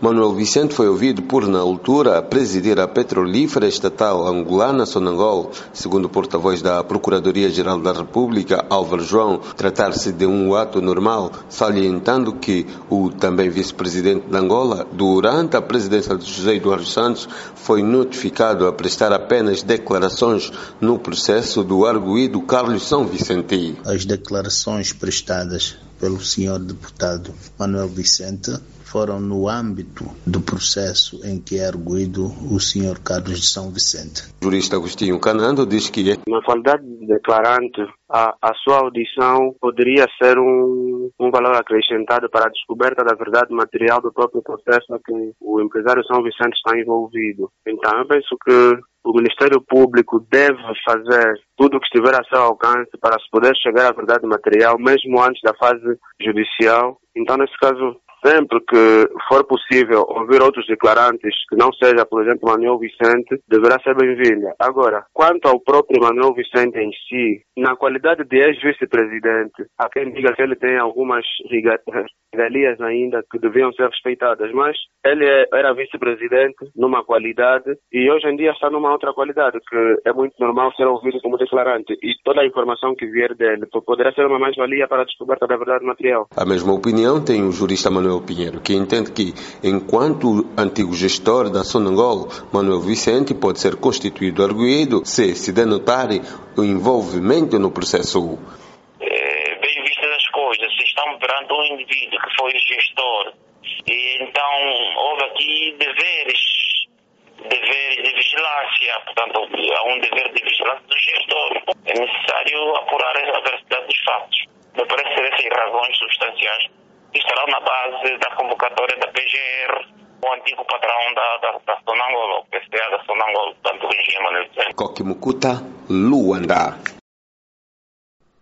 Manuel Vicente foi ouvido por, na altura, presidir a petrolífera estatal angolana Sonangol. Segundo o porta-voz da Procuradoria-Geral da República, Álvaro João, tratar-se de um ato normal, salientando que o também vice-presidente de Angola, durante a presidência de José Eduardo Santos, foi notificado a prestar apenas declarações no processo do arguido Carlos São Vicente. As declarações prestadas pelo senhor deputado Manuel Vicente foram no âmbito do processo em que é arguido o senhor Carlos de São Vicente. O jurista Agostinho Canando diz que, na qualidade de declarante, a sua audição poderia ser um valor acrescentado para a descoberta da verdade material do próprio processo a que o empresário São Vicente está envolvido. Então, eu penso que o Ministério Público deve fazer tudo o que estiver a seu alcance para se poder chegar à verdade material, mesmo antes da fase judicial. Então, nesse caso, sempre que for possível ouvir outros declarantes que não seja, por exemplo, Manuel Vicente, deverá ser bem-vinda. Agora, quanto ao próprio Manuel Vicente em si, na qualidade de ex-vice-presidente, há quem diga que ele tem algumas regalias ainda que deviam ser respeitadas, mas ele era vice-presidente numa qualidade e hoje em dia está numa outra qualidade, que é muito normal ser ouvido como declarante, e toda a informação que vier dele poderá ser uma mais-valia para a descoberta da verdade material. A mesma opinião tem o jurista Manuel Pinheiro, que entende que, enquanto antigo gestor da Sonangol, Manuel Vicente pode ser constituído arguido se denotar o envolvimento no processo. Bem vistas as coisas, se estamos perante um indivíduo que foi gestor, e então houve aqui deveres de vigilância, portanto há um dever de vigilância do gestor. É necessário apurar a veracidade dos fatos. Me parece ser essas razões substanciais que estarão na base da convocatória da PGR, o antigo patrão da Sonangol, o PCA da Sonangol, tanto o Manuel Vicente. Coque Mucuta, Luanda.